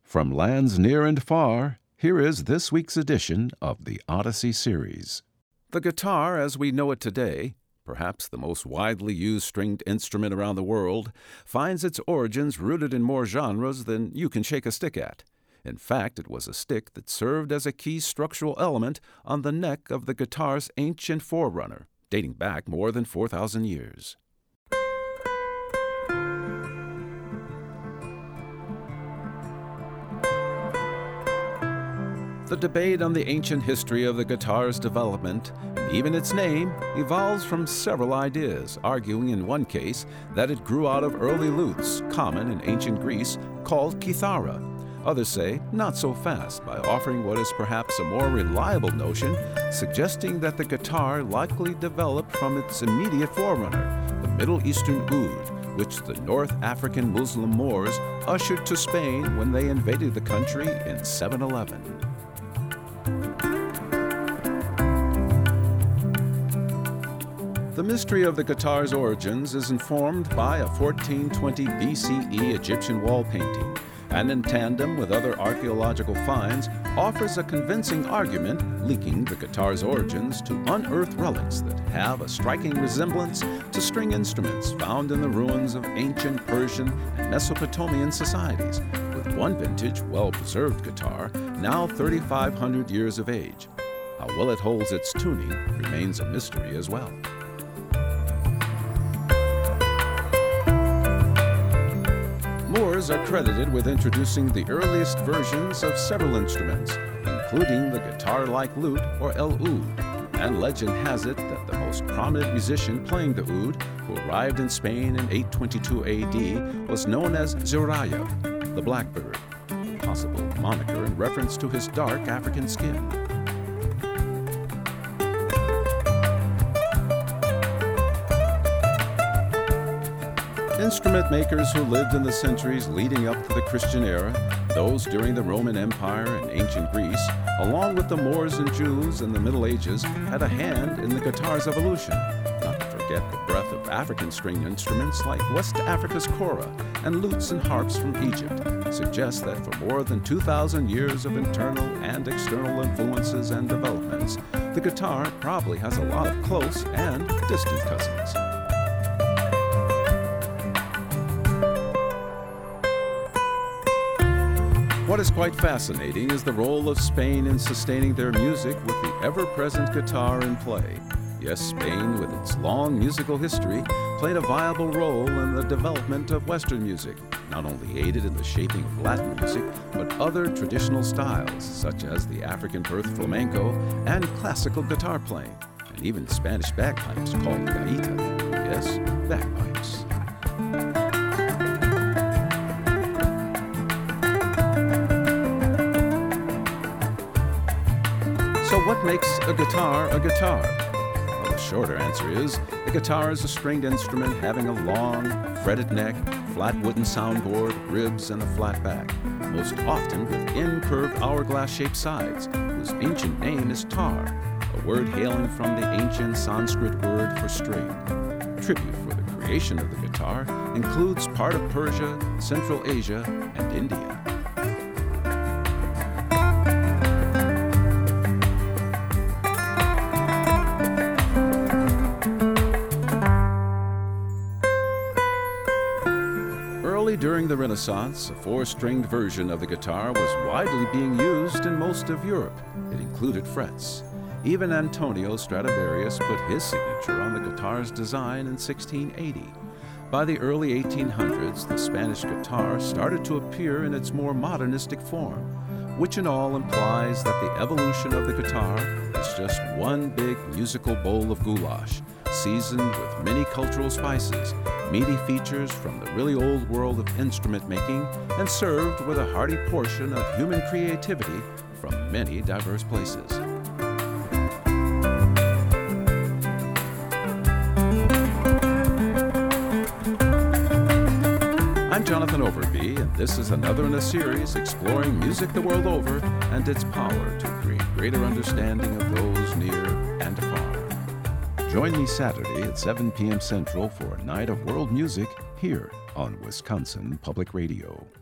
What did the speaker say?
From lands near and far, here is this week's edition of the Odyssey series. The guitar as we know it today, perhaps the most widely used stringed instrument around the world, finds its origins rooted in more genres than you can shake a stick at. In fact, it was a stick that served as a key structural element on the neck of the guitar's ancient forerunner, dating back more than 4,000 years. The debate on the ancient history of the guitar's development, and even its name, evolves from several ideas, arguing in one case that it grew out of early lutes, common in ancient Greece, called kithara. Others say not so fast, by offering what is perhaps a more reliable notion, suggesting that the guitar likely developed from its immediate forerunner, the Middle Eastern oud, which the North African Muslim Moors ushered to Spain when they invaded the country in 711. The mystery of the guitar's origins is informed by a 1420 BCE Egyptian wall painting, and in tandem with other archaeological finds, offers a convincing argument linking the guitar's origins to unearthed relics that have a striking resemblance to string instruments found in the ruins of ancient Persian and Mesopotamian societies, with one vintage, well-preserved guitar now 3,500 years of age. How well it holds its tuning remains a mystery as well. Moors are credited with introducing the earliest versions of several instruments, including the guitar-like lute or el-oud, and legend has it that the most prominent musician playing the oud, who arrived in Spain in 822 AD, was known as Zurayab, the Blackbird, a possible moniker in reference to his dark African skin. Instrument makers who lived in the centuries leading up to the Christian era, those during the Roman Empire and ancient Greece, along with the Moors and Jews in the Middle Ages, had a hand in the guitar's evolution, not to forget the breadth of African string instruments like West Africa's kora and lutes and harps from Egypt, suggests that for more than 2,000 years of internal and external influences and developments, the guitar probably has a lot of close and distant cousins. What is quite fascinating is the role of Spain in sustaining their music with the ever-present guitar in play. Yes, Spain, with its long musical history, played a viable role in the development of Western music, not only aided in the shaping of Latin music, but other traditional styles, such as the African-birthed flamenco and classical guitar playing, and even Spanish bagpipes called gaita. Yes, bagpipes. So what makes a guitar a guitar? Well, the shorter answer is, a guitar is a stringed instrument having a long, fretted neck, flat wooden soundboard, ribs, and a flat back, most often with incurved hourglass-shaped sides, whose ancient name is tar, a word hailing from the ancient Sanskrit word for string. Tribute for the creation of the guitar includes part of Persia, Central Asia, and India. During the Renaissance, a four-stringed version of the guitar was widely being used in most of Europe. It included frets. Even Antonio Stradivarius put his signature on the guitar's design in 1680. By the early 1800s, the Spanish guitar started to appear in its more modernistic form, which in all implies that the evolution of the guitar is just one big musical bowl of goulash, seasoned with many cultural spices, meaty features from the really old world of instrument making, and served with a hearty portion of human creativity from many diverse places. I'm Jonathan Overby, and this is another in a series exploring music the world over and its power to create greater understanding of those near and far. Join me Saturday at 7 p.m. Central for a night of world music here on Wisconsin Public Radio.